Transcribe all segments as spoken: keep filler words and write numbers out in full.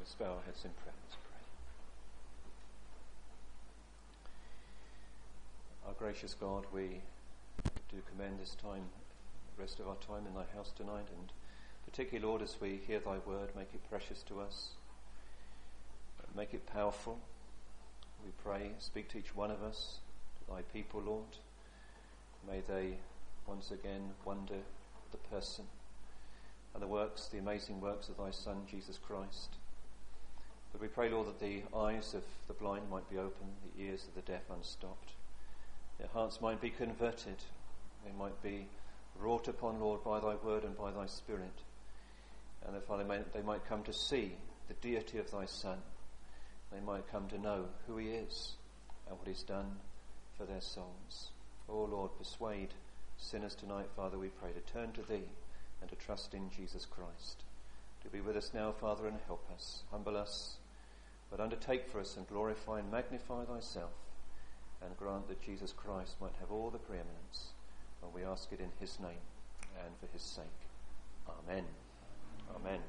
Let's bow our heads in prayer. Let's pray. Our gracious God, we do commend this time, the rest of our time in thy house tonight, and particularly, Lord, as we hear thy word, make it precious to us, make it powerful. We pray, speak to each one of us, to thy people, Lord. May they once again wonder at the person and the works, the amazing works of thy Son, Jesus Christ. But we pray, Lord, that the eyes of the blind might be opened, the ears of the deaf unstopped, their hearts might be converted, they might be wrought upon, Lord, by thy word and by thy Spirit, and that, Father, they might, they might come to see the deity of thy Son. They might come to know who he is and what he's done for their souls. Oh, Lord, persuade sinners tonight, Father, we pray, to turn to thee and to trust in Jesus Christ. To be with us now, Father, and help us, humble us, but undertake for us and glorify and magnify thyself, and grant that Jesus Christ might have all the preeminence. And we ask it in his name and for his sake. Amen. Amen.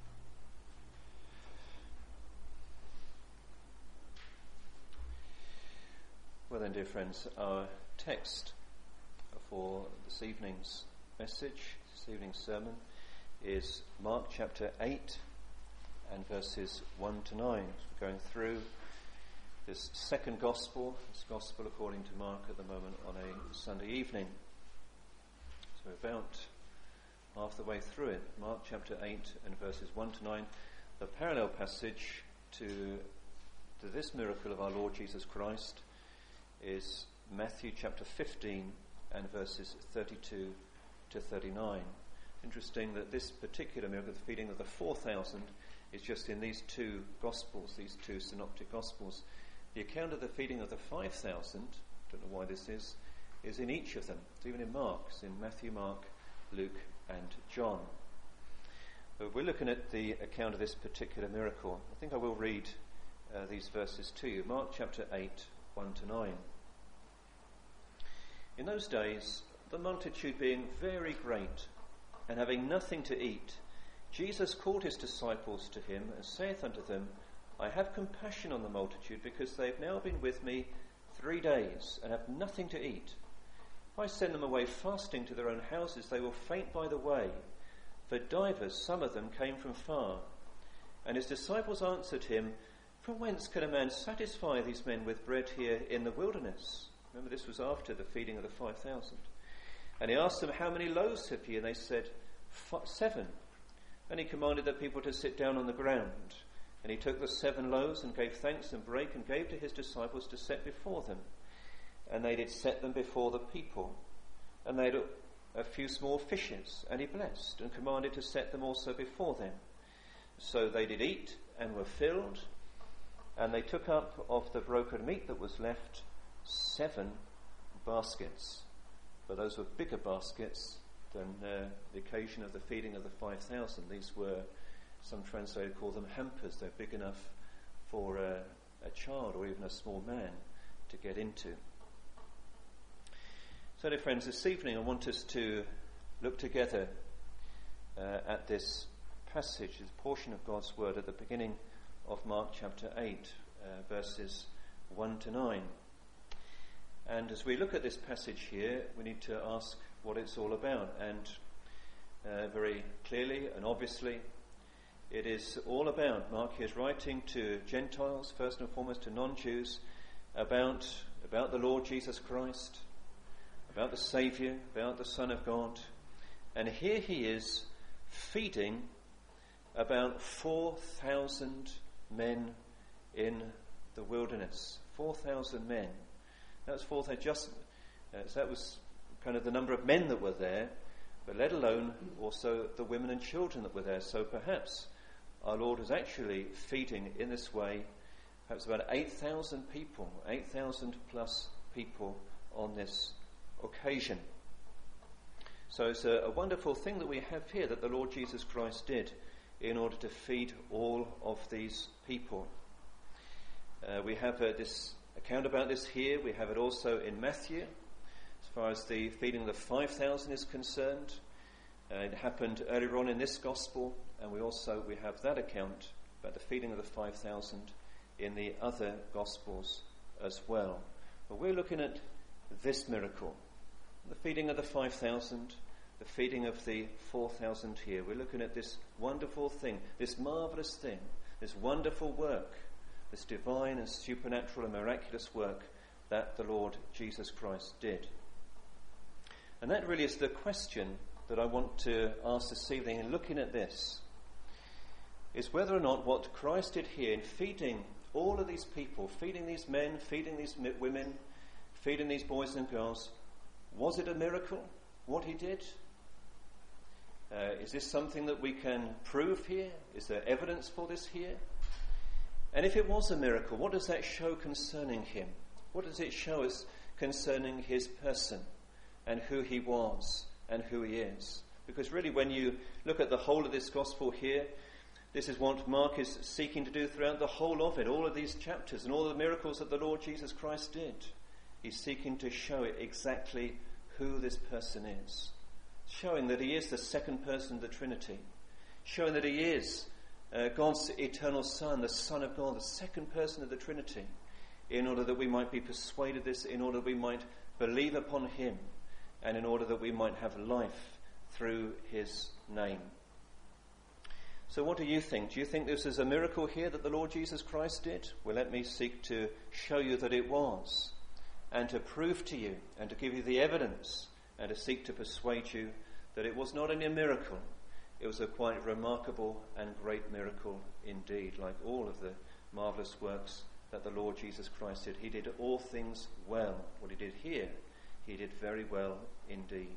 Well then, dear friends, our text for this evening's message, this evening's sermon, is Mark chapter eight and verses one to nine. We're going through this second gospel, this gospel according to Mark at the moment on a Sunday evening. So we're about half the way through it. Mark chapter eight and verses one to nine. The parallel passage to, to this miracle of our Lord Jesus Christ is Matthew chapter fifteen and verses thirty-two to thirty-nine. Interesting that this particular miracle, the feeding of the four thousand, is just in these two Gospels, these two synoptic Gospels. The account of the feeding of the five thousand, don't know why this is, is in each of them. It's even in Mark. It's in Matthew, Mark, Luke and John. But we're looking at the account of this particular miracle. I think I will read uh, these verses to you. Mark chapter eight, one to nine. In those days, the multitude being very great, and having nothing to eat, Jesus called his disciples to him, and saith unto them, I have compassion on the multitude, because they have now been with me three days, and have nothing to eat. If I send them away fasting to their own houses, they will faint by the way. For divers, some of them, came from far. And his disciples answered him, From whence can a man satisfy these men with bread here in the wilderness? Remember, this was after the feeding of the five thousand. And he asked them, How many loaves have ye? And they said, Seven. And he commanded the people to sit down on the ground. And he took the seven loaves and gave thanks and brake and gave to his disciples to set before them. And they did set them before the people. And they had a few small fishes, and he blessed and commanded to set them also before them. So they did eat and were filled, and they took up of the broken meat that was left seven baskets. But those were bigger baskets than uh, the occasion of the feeding of the five thousand. These were, some translators call them hampers. They're big enough for uh, a child or even a small man to get into. So, dear friends, this evening I want us to look together uh, at this passage, this portion of God's Word at the beginning of Mark chapter eight, uh, verses one to nine. And as we look at this passage here, we need to ask what it's all about. And uh, very clearly and obviously, it is all about, Mark is writing to Gentiles, first and foremost to non-Jews, about, about the Lord Jesus Christ, about the Saviour, about the Son of God. And here he is feeding about four thousand men in the wilderness. four thousand men. That was four thousand, just, uh, so that was kind of the number of men that were there, but let alone also the women and children that were there. So perhaps our Lord was actually feeding in this way, perhaps about eight thousand people, eight thousand plus people on this occasion. So it's a, a wonderful thing that we have here that the Lord Jesus Christ did in order to feed all of these people. Uh, we have uh, this account about this here. We have it also in Matthew, as far as the feeding of the five thousand is concerned. Uh, it happened earlier on in this gospel, and we also we have that account about the feeding of the five thousand in the other Gospels as well. But we're looking at this miracle, the feeding of the five thousand, the feeding of the four thousand here. We're looking at this wonderful thing, this marvellous thing, this wonderful work, this divine and supernatural and miraculous work that the Lord Jesus Christ did. And that really is the question that I want to ask this evening in looking at this, is whether or not what Christ did here in feeding all of these people, feeding these men, feeding these women, feeding these boys and girls, was it a miracle, what he did? Uh, is this something that we can prove here? Is there evidence for this here? And if it was a miracle, what does that show concerning him? What does it show us concerning his person and who he was and who he is? Because really, when you look at the whole of this gospel here, this is what Mark is seeking to do throughout the whole of it, all of these chapters and all the miracles that the Lord Jesus Christ did. He's seeking to show it exactly who this person is, showing that he is the second person of the Trinity, showing that he is uh, God's eternal Son, the Son of God, the second person of the Trinity, in order that we might be persuaded of this, in order that we might believe upon him, and in order that we might have life through his name. So what do you think? Do you think this is a miracle here that the Lord Jesus Christ did? Well, let me seek to show you that it was, and to prove to you, and to give you the evidence, and to seek to persuade you that it was not only a miracle, it was a quite remarkable and great miracle indeed, like all of the marvellous works that the Lord Jesus Christ did. He did all things well. What he did here, he did very well indeed.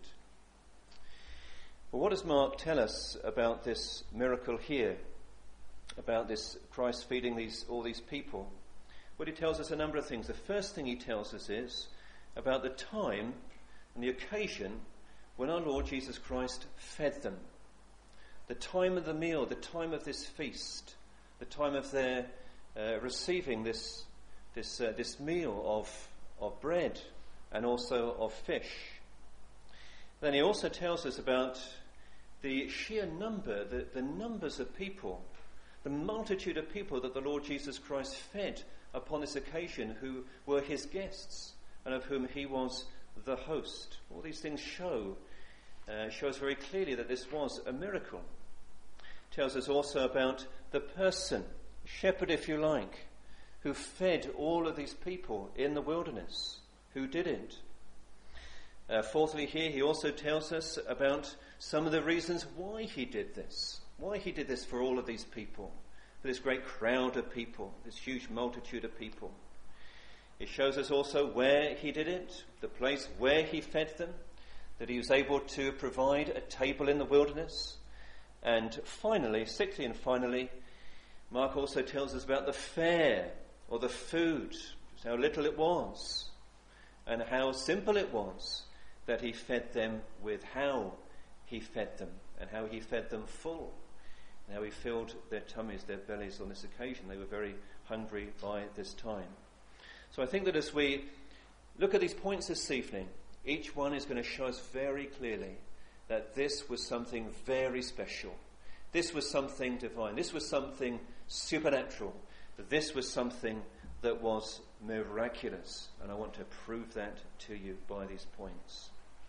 Well, what does Mark tell us about this miracle here, about this Christ feeding these all these people? Well, he tells us a number of things. The first thing he tells us is about the time and the occasion when our Lord Jesus Christ fed them. The time of the meal, the time of this feast, the time of their uh, receiving this this uh, this meal of of bread and also of fish. Then he also tells us about the sheer number, the, the numbers of people, the multitude of people that the Lord Jesus Christ fed upon this occasion, who were his guests and of whom he was the host. All these things show uh, show us very clearly that this was a miracle. It tells us also about the person, shepherd if you like, who fed all of these people in the wilderness. Who did it? Uh, fourthly, here he also tells us about some of the reasons why he did this. Why he did this for all of these people, for this great crowd of people, this huge multitude of people. It shows us also where he did it, the place where he fed them, that he was able to provide a table in the wilderness. And finally, sixthly and finally, Mark also tells us about the fare, or the food, just how little it was, and how simple it was that he fed them with, how he fed them, and how he fed them full, and how he filled their tummies, their bellies on this occasion. They were very hungry by this time. So I think that as we look at these points this evening, each one is going to show us very clearly that this was something very special. This was something divine. This was something supernatural. This was something that was miraculous. And I want to prove that to you by these points.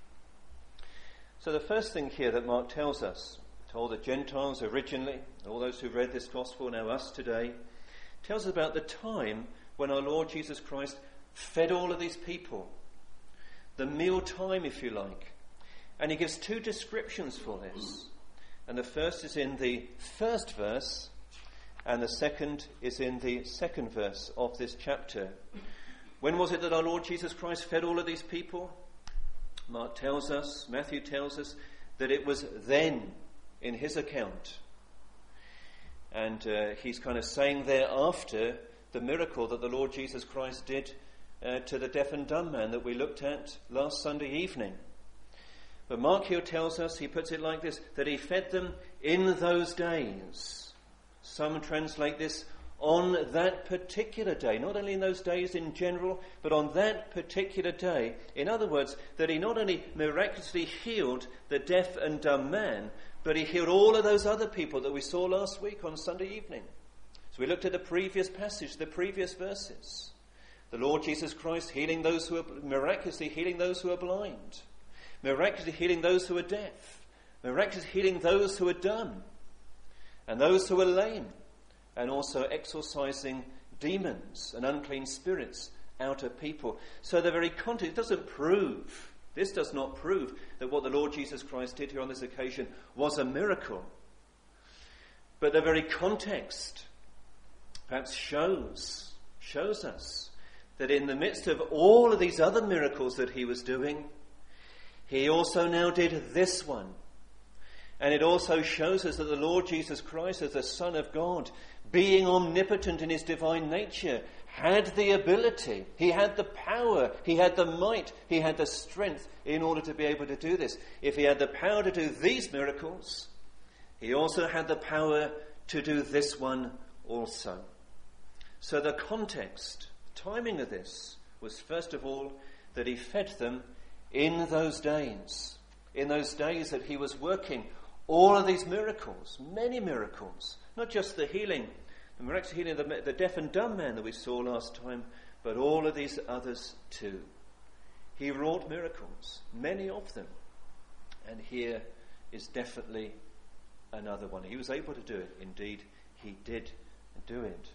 So the first thing here that Mark tells us, told the Gentiles originally, all those who read this gospel, now us today, tells us about the time when our Lord Jesus Christ fed all of these people. The meal time, if you like. And he gives two descriptions for this. And the first is in the first verse, and the second is in the second verse of this chapter. When was it that our Lord Jesus Christ fed all of these people? Mark tells us, Matthew tells us, that it was then, in his account. And uh, he's kind of saying there after the miracle that the Lord Jesus Christ did uh, to the deaf and dumb man that we looked at last Sunday evening. But Mark here tells us, he puts it like this, that he fed them in those days. Some translate this, on that particular day. Not only in those days in general, but on that particular day. In other words, that he not only miraculously healed the deaf and dumb man, but he healed all of those other people that we saw last week on Sunday evening. So we looked at the previous passage, the previous verses. The Lord Jesus Christ healing those who are, miraculously healing those who are blind, miraculously healing those who are deaf, miraculously healing those who are dumb, and those who are lame, and also exorcising demons and unclean spirits out of people. So the very context doesn't prove, this does not prove that what the Lord Jesus Christ did here on this occasion was a miracle. But the very context perhaps shows, shows us that in the midst of all of these other miracles that he was doing, he also now did this one. And it also shows us that the Lord Jesus Christ, as the Son of God, being omnipotent in his divine nature, had the ability, he had the power, he had the might, he had the strength in order to be able to do this. If he had the power to do these miracles, he also had the power to do this one also. So the context, timing of this, was first of all that he fed them in those days, in those days that he was working all of these miracles, many miracles, not just the healing, the miraculous healing of the, the deaf and dumb man that we saw last time, but all of these others too. He wrought miracles, many of them, and here is definitely another one. He was able to do it. Indeed, he did do it.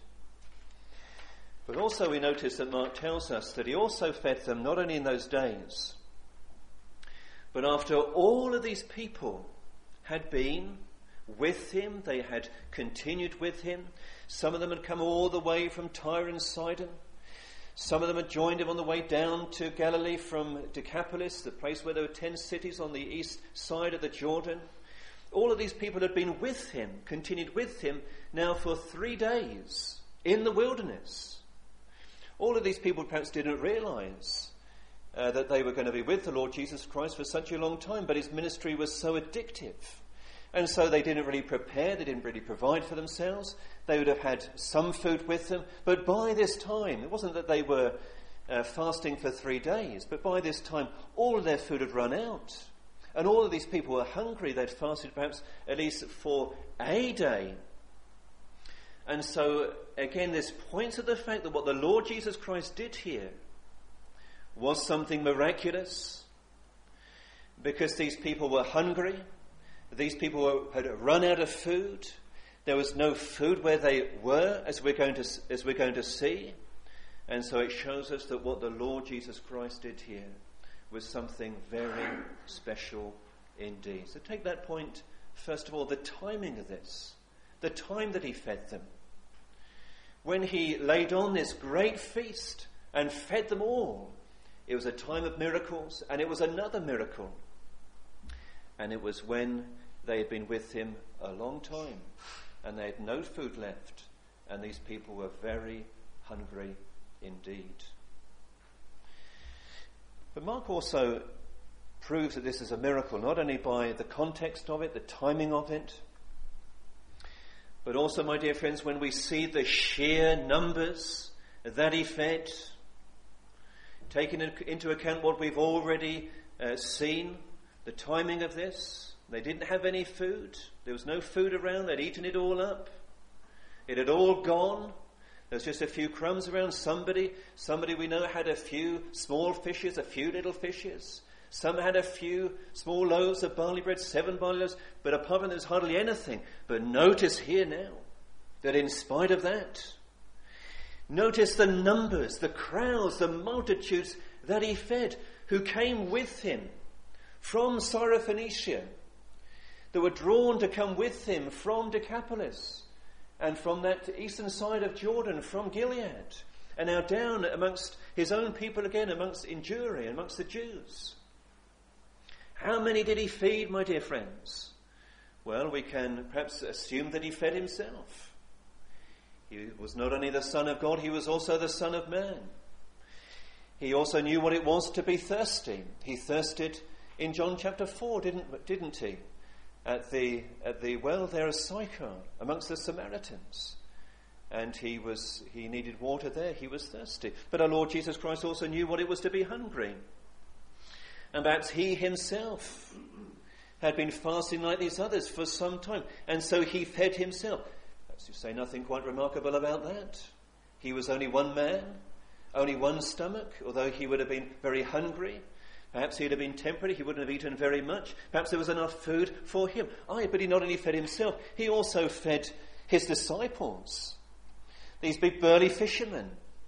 But also we notice that Mark tells us that he also fed them not only in those days, but after all of these people had been with him, they had continued with him. Some of them had come all the way from Tyre and Sidon. Some of them had joined him on the way down to Galilee from Decapolis, the place where there were ten cities on the east side of the Jordan. All of these people had been with him, continued with him now for three days in the wilderness. All of these people perhaps didn't realize uh, that they were going to be with the Lord Jesus Christ for such a long time, but his ministry was so addictive. And so they didn't really prepare, they didn't really provide for themselves. They would have had some food with them, but by this time, it wasn't that they were uh, fasting for three days, but by this time all of their food had run out. And all of these people were hungry. They'd fasted perhaps at least for a day. And so, again, this points to the fact that what the Lord Jesus Christ did here was something miraculous, because these people were hungry. These people were, had run out of food. There was no food where they were, as we're going to, as we're going to see. And so it shows us that what the Lord Jesus Christ did here was something very special indeed. So take that point, first of all, the timing of this, the time that he fed them. When he laid on this great feast and fed them all, it was a time of miracles, and it was another miracle. And it was when they had been with him a long time, and they had no food left, and these people were very hungry indeed. But Mark also proves that this is a miracle, not only by the context of it, the timing of it, but also, my dear friends, when we see the sheer numbers that he fed, taking into account what we've already uh, seen, the timing of this. They didn't have any food. There was no food around. They'd eaten it all up. It had all gone. There was just a few crumbs around. Somebody, somebody we know had a few small fishes, a few little fishes. Some had a few small loaves of barley bread, seven barley loaves. But apart from that, there's hardly anything. But notice here now that in spite of that, notice the numbers, the crowds, the multitudes that he fed, who came with him from Syrophoenicia, that were drawn to come with him from Decapolis and from that eastern side of Jordan, from Gilead, and now down amongst his own people again, amongst in Jewry, amongst the Jews. How many did he feed, my dear friends? Well, we can perhaps assume that he fed himself. He was not only the Son of God, he was also the Son of Man. He also knew what it was to be thirsty. He thirsted in John chapter four, didn't didn't he? At the at the well there at Sychar, amongst the Samaritans. And he was he needed water there, he was thirsty. But our Lord Jesus Christ also knew what it was to be hungry. And perhaps he himself had been fasting like these others for some time. And so he fed himself. Perhaps you say nothing quite remarkable about that. He was only one man, only one stomach, although he would have been very hungry. Perhaps he'd have been temperate, he wouldn't have eaten very much. Perhaps there was enough food for him. Aye, but he not only fed himself, he also fed his disciples. These big burly fishermen.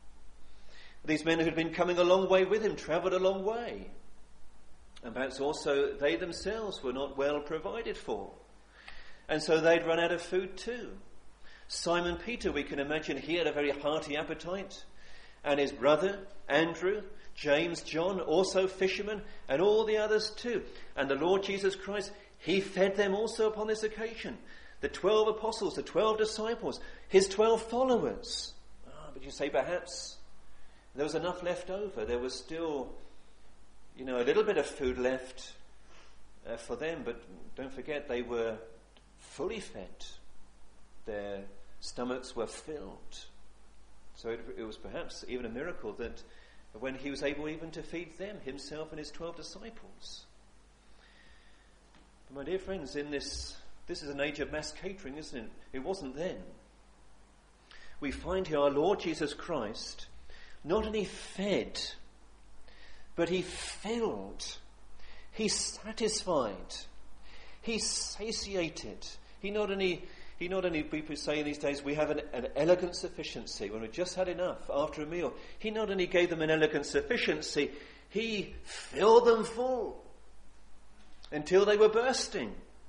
These men who had been coming a long way with him, travelled a long way. And perhaps also they themselves were not well provided for. And so they'd run out of food too. Simon Peter, we can imagine, he had a very hearty appetite. And his brother, Andrew, James, John, also fishermen, and all the others too. And the Lord Jesus Christ, he fed them also upon this occasion. The twelve apostles, the twelve disciples, his twelve followers. Ah, but you say perhaps there was enough left over. There was still, you know, a little bit of food left uh, for them. But don't forget, they were fully fed. Their stomachs were filled. So it, it was perhaps even a miracle that when he was able even to feed them, himself and his twelve disciples. But my dear friends, in this, this is an age of mass catering, isn't it? It wasn't then. We find here our Lord Jesus Christ not only fed, but he filled, he satisfied, he satiated. He not only, he not only, people say in these days, we have an, an elegant sufficiency when we've just had enough after a meal. He not only gave them an elegant sufficiency, he filled them full until they were bursting.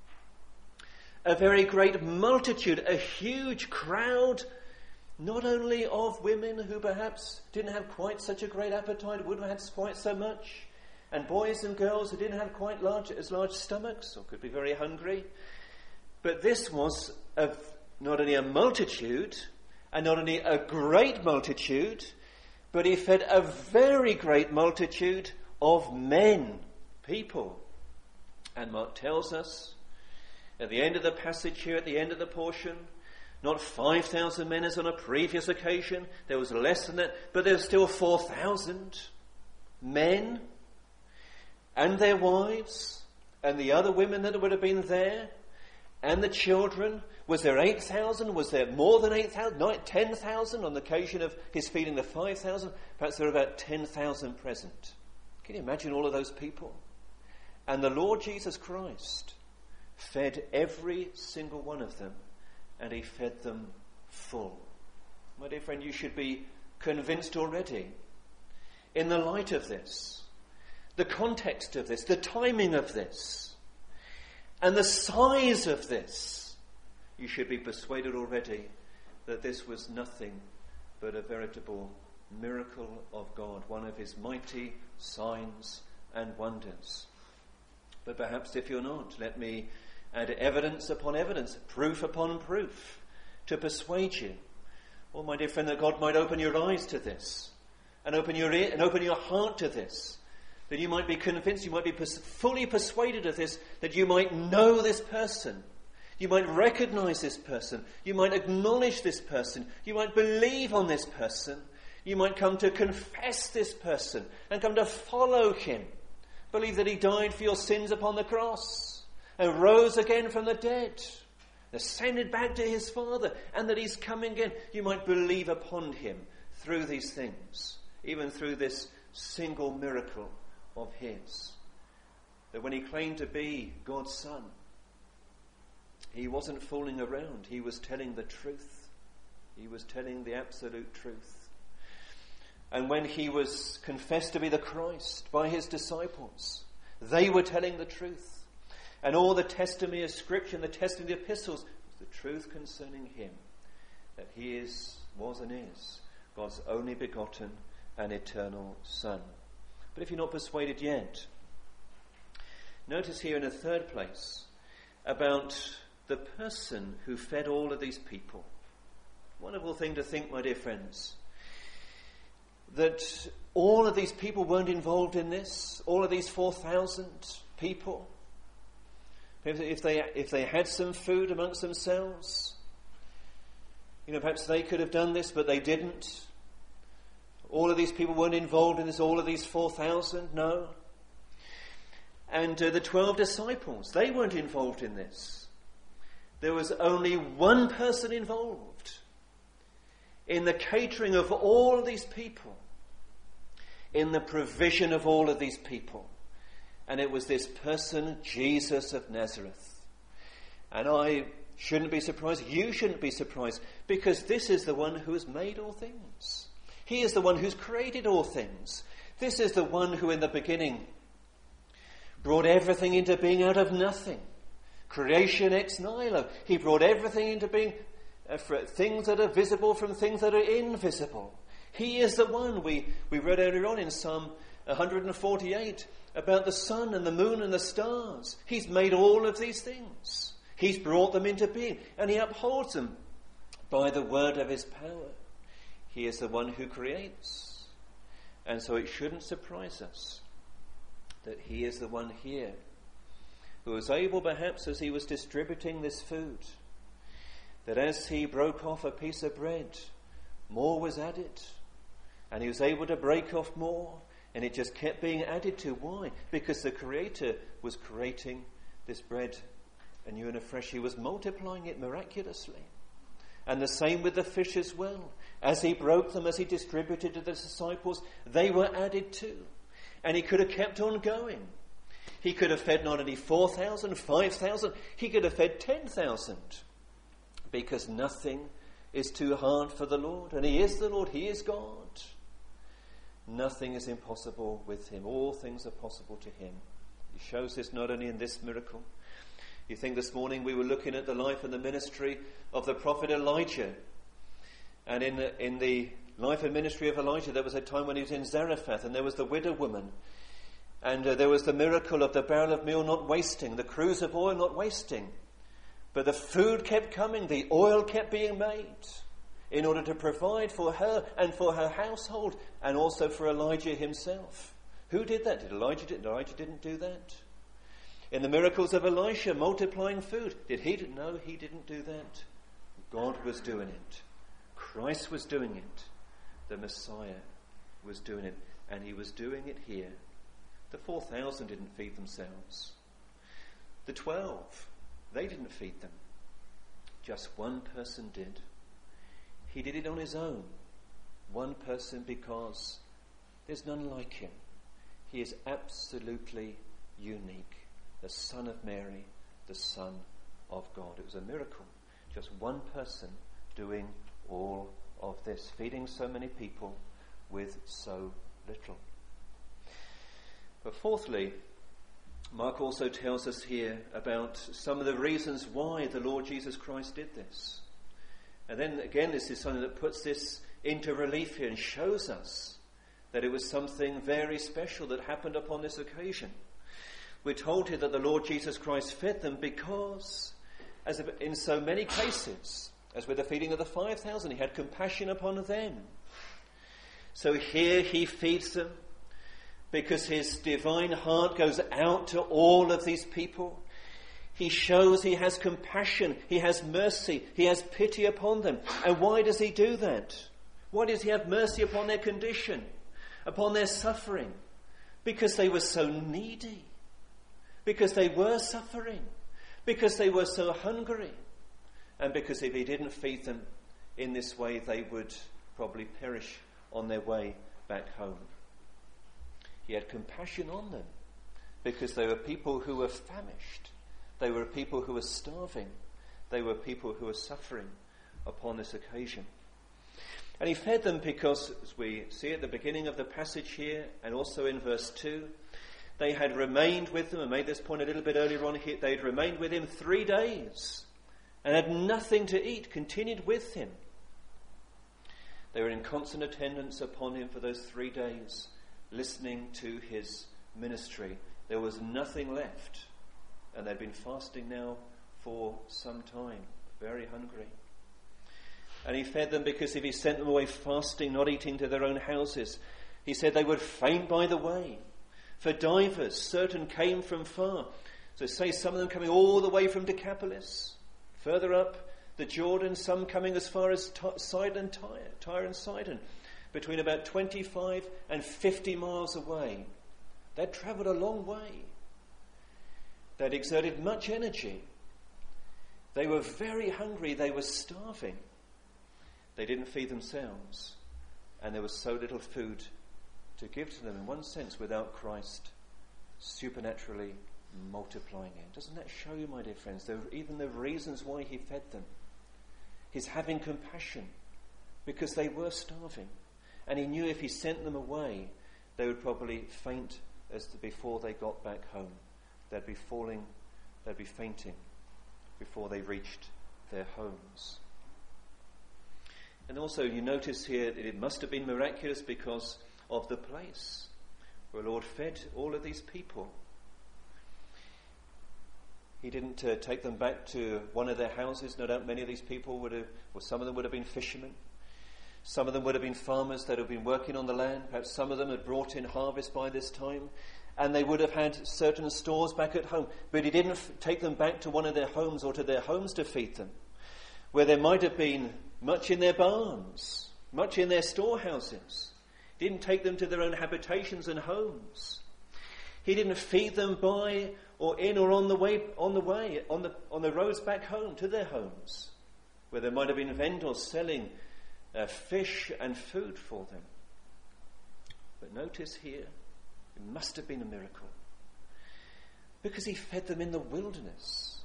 A very great multitude, a huge crowd, not only of women who perhaps didn't have quite such a great appetite, wouldn't have had quite so much, and boys and girls who didn't have quite large, as large stomachs, or could be very hungry. But this was a, not only a multitude, and not only a great multitude, but he fed a very great multitude of men, people. And Mark tells us, at the end of the passage here, at the end of the portion, not five thousand men as on a previous occasion. There was less than that, but there were still four thousand men and their wives and the other women that would have been there and the children. Was there eight thousand? Was there more than eight thousand? Not ten thousand on the occasion of his feeding the five thousand? Perhaps there were about ten thousand present. Can you imagine all of those people? And the Lord Jesus Christ fed every single one of them. And he fed them full. My dear friend, you should be convinced already, in the light of this, the context of this, the timing of this, and the size of this, you should be persuaded already that this was nothing but a veritable miracle of God, one of his mighty signs and wonders. But perhaps if you're not, let me add evidence upon evidence, proof upon proof, to persuade you. Oh, my dear friend, that God might open your eyes to this, and open your ear, and open your heart to this, that you might be convinced, you might be pers- fully persuaded of this, that you might know this person, you might recognize this person, you might acknowledge this person, you might believe on this person, you might come to confess this person, and come to follow him, believe that he died for your sins upon the cross, and rose again from the dead, ascended back to his Father, and that he's coming again. You might believe upon him through these things, even through this single miracle of his. That when he claimed to be God's Son, he wasn't fooling around. He was telling the truth. He was telling the absolute truth. And when he was confessed to be the Christ by his disciples, they were telling the truth. And all the testimony of Scripture and the testimony of the epistles was the truth concerning him, that he is, was and is God's only begotten and eternal Son. But if you're not persuaded yet, notice here in a third place about the person who fed all of these people. Wonderful thing to think, my dear friends, that all of these people weren't involved in this, all of these four thousand people. If they if they had some food amongst themselves, you know, perhaps they could have done this, but they didn't. All of these people weren't involved in this, all of these four thousand, no. And uh, the twelve disciples, they weren't involved in this. there was only one person involved in the catering of all of these people, in the provision of all of these people. And it was this person, Jesus of Nazareth. And I shouldn't be surprised, you shouldn't be surprised, because this is the one who has made all things. He is the one who's created all things. This is the one who in the beginning brought everything into being out of nothing. Creation ex nihilo. He brought everything into being, uh, for things that are visible from things that are invisible. He is the one. We, we read earlier on in Psalm one forty-eight about the sun and the moon and the stars. He's made all of these things. He's brought them into being, and he upholds them by the word of his power. He is the one who creates. And so it shouldn't surprise us that he is the one here who was able, perhaps as he was distributing this food, that as he broke off a piece of bread, more was added. And he was able to break off more, and it just kept being added to. Why? Because the Creator was creating this bread anew and afresh. He was multiplying it miraculously. And the same with the fish as well. As he broke them, as he distributed to the disciples, they were added to. And he could have kept on going. He could have fed not only four thousand, five thousand, he could have fed ten thousand. Because nothing is too hard for the Lord. And he is the Lord, he is God. Nothing is impossible with him. All things are possible to him. He shows this not only in this miracle. You think this morning we were looking at the life and the ministry of the prophet Elijah. And in the, in the life and ministry of Elijah, there was a time when he was in Zarephath, and there was the widow woman. And uh, there was the miracle of the barrel of meal not wasting, the cruse of oil not wasting. But the food kept coming, the oil kept being made in order to provide for her and for her household, and also for Elijah himself. Who did that? Did Elijah? Did Elijah didn't do that? In the miracles of Elisha, multiplying food, did he? No, he didn't do that. God was doing it. Christ was doing it. The Messiah was doing it, and he was doing it here. The four thousand didn't feed themselves. The twelve, they didn't feed them. Just one person did. He did it on his own. One person, because there's none like him. He is absolutely unique. The Son of Mary, the Son of God. It was a miracle. Just one person doing all of this, feeding so many people with so little. But fourthly, Mark also tells us here about some of the reasons why the Lord Jesus Christ did this. And then again, this is something that puts this into relief here and shows us that it was something very special that happened upon this occasion. We're told here that the Lord Jesus Christ fed them because, as in so many cases, as with the feeding of the five thousand, he had compassion upon them. So here he feeds them because his divine heart goes out to all of these people. He shows he has compassion, he has mercy, he has pity upon them. And why does he do that? Why does he have mercy upon their condition, upon their suffering? Because they were so needy. Because they were suffering. Because they were so hungry. And because if he didn't feed them in this way, they would probably perish on their way back home. He had compassion on them because they were people who were famished. They were people who were starving. They were people who were suffering upon this occasion. And he fed them because, as we see at the beginning of the passage here, and also in verse two, they had remained with them, and made this point a little bit earlier on here, they had remained with him three days and had nothing to eat, continued with him. They were in constant attendance upon him for those three days, listening to his ministry. There was nothing left, and they'd been fasting now for some time, very hungry. And he fed them because if he sent them away fasting, not eating to their own houses, he said they would faint by the way. For divers, certain came from far. So say some of them coming all the way from Decapolis. Further up the Jordan, some coming as far as T- Sidon and Tyre, Tyre and Sidon, between about twenty-five and fifty miles away. They'd travelled a long way. They'd exerted much energy. They were very hungry. They were starving. They didn't feed themselves. And there was so little food to give to them, in one sense, without Christ supernaturally multiplying it. Doesn't that show you, my dear friends, there are even the reasons why he fed them? He's having compassion because they were starving. And he knew if he sent them away, they would probably faint as to before they got back home. They'd be falling, they'd be fainting before they reached their homes. And also you notice here that it must have been miraculous because of the place where the Lord fed all of these people. He didn't uh, take them back to one of their houses. No doubt many of these people would have, or some of them would have been fishermen. Some of them would have been farmers that had been working on the land. Perhaps some of them had brought in harvest by this time. And they would have had certain stores back at home. But he didn't f- take them back to one of their homes or to their homes to feed them, where there might have been much in their barns, much in their storehouses. He didn't take them to their own habitations and homes. He didn't feed them by or in or on the way, on the way, on the on the roads back home to their homes, where there might have been vendors selling uh, fish and food for them. But notice here, it must have been a miracle, because he fed them in the wilderness.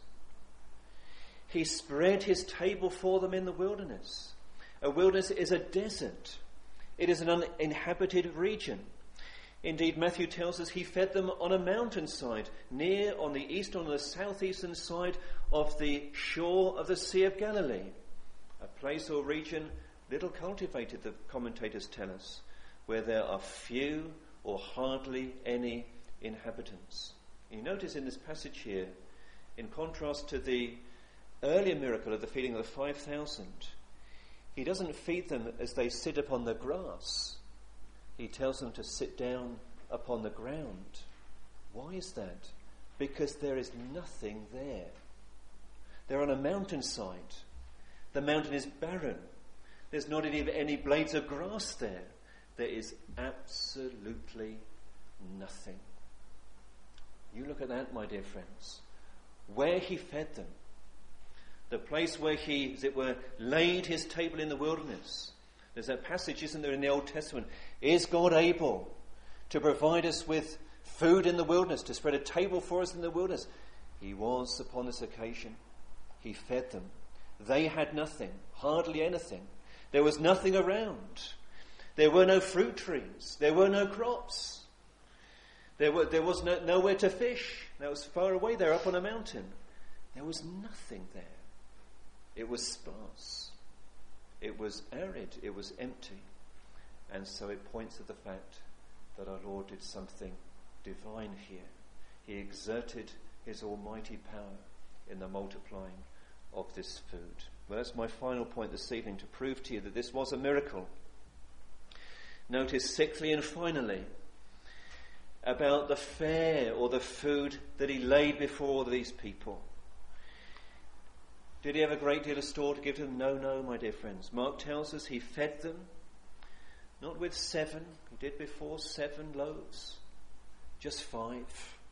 He spread his table for them in the wilderness. A wilderness is a desert. It is an uninhabited region. Indeed, Matthew tells us he fed them on a mountainside, near on the east, on the southeastern side of the shore of the Sea of Galilee. A place or region little cultivated, the commentators tell us, where there are few or hardly any inhabitants. You notice in this passage here, in contrast to the earlier miracle of the feeding of the five thousand, he doesn't feed them as they sit upon the grass. He tells them to sit down upon the ground. Why is that? Because there is nothing there. They're on a mountainside. The mountain is barren. There's not even any blades of grass there. There is absolutely nothing. You look at that, my dear friends. Where he fed them. The place where he, as it were, laid his table in the wilderness. There's that passage, isn't there, in the Old Testament? Is God able to provide us with food in the wilderness, to spread a table for us in the wilderness? He was upon this occasion. He fed them. They had nothing, hardly anything. There was nothing around. There were no fruit trees. There were no crops. There, were, there was no, nowhere to fish. That was far away there, up on a mountain. There was nothing there. It was sparse. It was arid. It was empty. And so it points to the fact that our Lord did something divine here. He exerted his almighty power in the multiplying of this food. Well, that's my final point this evening, to prove to you that this was a miracle. Notice sixthly and finally about the fare or the food that he laid before these people. Did he have a great deal of store to give to them? No, no, my dear friends. Mark tells us he fed them, not with seven, he did before, seven loaves, just five.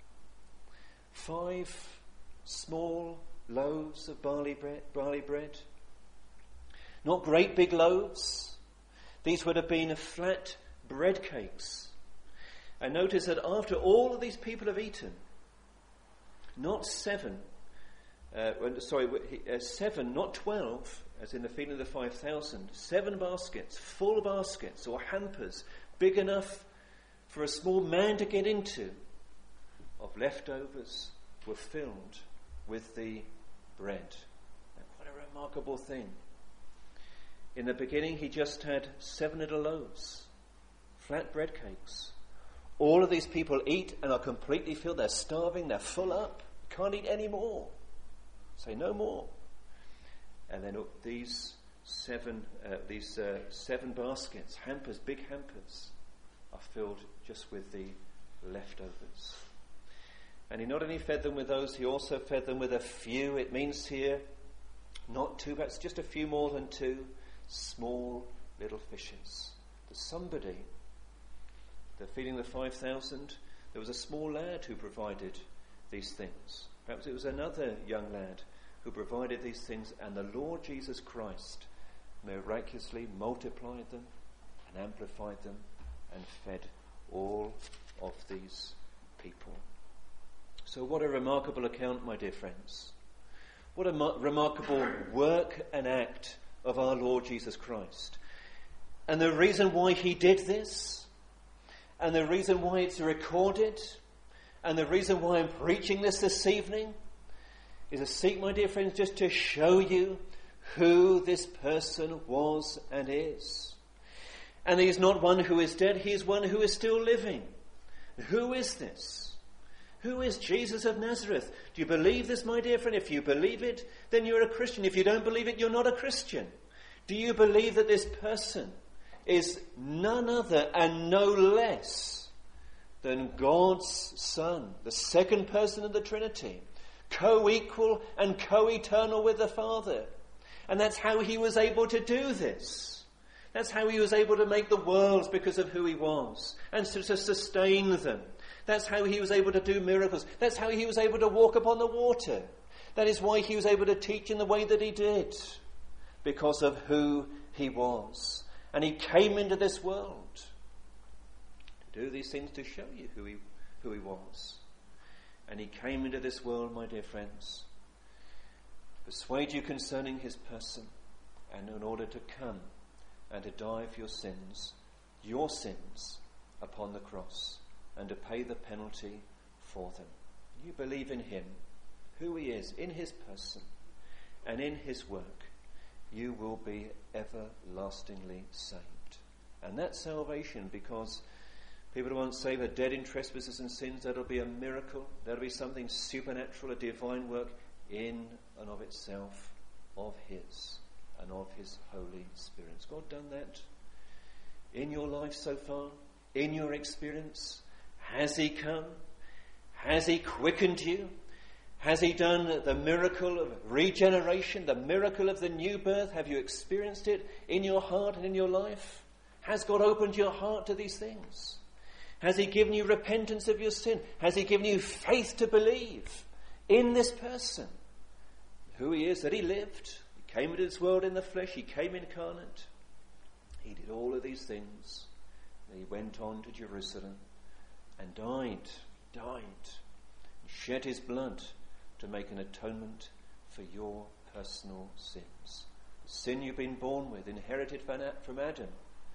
Five small loaves of barley bread, barley bread. Not great big loaves. These would have been flat bread cakes. And notice that after all of these people have eaten, not seven, Uh, sorry, uh, seven, not twelve, as in the feeding of the five thousand. Seven baskets, full baskets or hampers, big enough for a small man to get into, of leftovers were filled with the bread. Now, quite a remarkable thing. In the beginning, he just had seven little loaves, flat bread cakes. All of these people eat and are completely filled. They're starving, they're full up, can't eat any more. Say no more. And then these seven, uh, these uh, seven baskets, hampers, big hampers, are filled just with the leftovers. And he not only fed them with those, he also fed them with a few. It means here, not two, but just a few more than two, small little fishes. There's somebody. They're feeding the five thousand. There was a small lad who provided these things. Perhaps it was another young lad who provided these things, and the Lord Jesus Christ miraculously multiplied them and amplified them and fed all of these people. So what a remarkable account, my dear friends. What a ma- remarkable work and act of our Lord Jesus Christ. And the reason why he did this, and the reason why it's recorded, and the reason why I'm preaching this this evening, is to seek, my dear friends, just to show you who this person was and is. And he is not one who is dead, he is one who is still living. Who is this? Who is Jesus of Nazareth? Do you believe this, my dear friend? If you believe it, then you're a Christian. If you don't believe it, you're not a Christian. Do you believe that this person is none other and no less than God's Son, the second person of the Trinity, co-equal and co-eternal with the Father? And that's how he was able to do this. That's how he was able to make the worlds, because of who he was, and to, to sustain them. That's how he was able to do miracles. That's how he was able to walk upon the water. That is why he was able to teach in the way that he did, because of who he was. And he came into this world to do these things, to show you who he, who he was. And he came into this world, my dear friends, to persuade you concerning his person, and in order to come and to die for your sins, your sins, upon the cross, and to pay the penalty for them. You believe in him, who he is, in his person, and in his work, you will be everlastingly saved. And that's salvation, because people won't say they're dead in trespasses and sins. That'll be a miracle. That'll be something supernatural, a divine work in and of itself, of his and of his Holy Spirit. Has God done that in your life so far? In your experience? Has he come? Has he quickened you? Has he done the miracle of regeneration, the miracle of the new birth? Have you experienced it in your heart and in your life? Has God opened your heart to these things? Has he given you repentance of your sin? Has he given you faith to believe in this person? Who he is, that he lived. He came into this world in the flesh. He came incarnate. He did all of these things. And he went on to Jerusalem and died, died, and shed his blood to make an atonement for your personal sins. The sin you've been born with, inherited from Adam,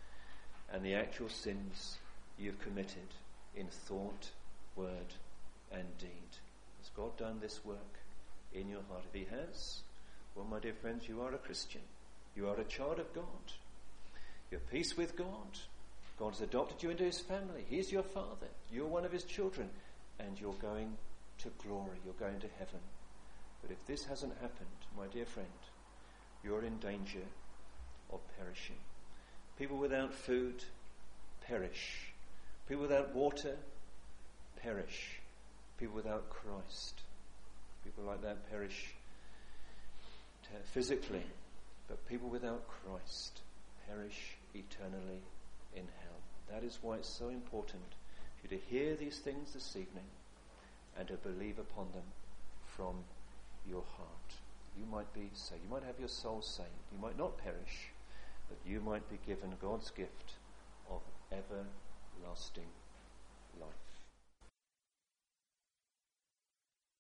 and the actual sins you've committed in thought, word, and deed. Has God done this work in your heart? If he has, well, my dear friends, you are a Christian. You are a child of God. You have peace with God. God has adopted you into his family. He's your father. You're one of his children. And you're going to glory. You're going to heaven. But if this hasn't happened, my dear friend, you're in danger of perishing. People without food perish. People without water perish. People without Christ, people like that perish physically. But people without Christ perish eternally in hell. That is why it's so important for you to hear these things this evening and to believe upon them from your heart. You might be saved. You might have your soul saved. You might not perish, but you might be given God's gift of everlasting life.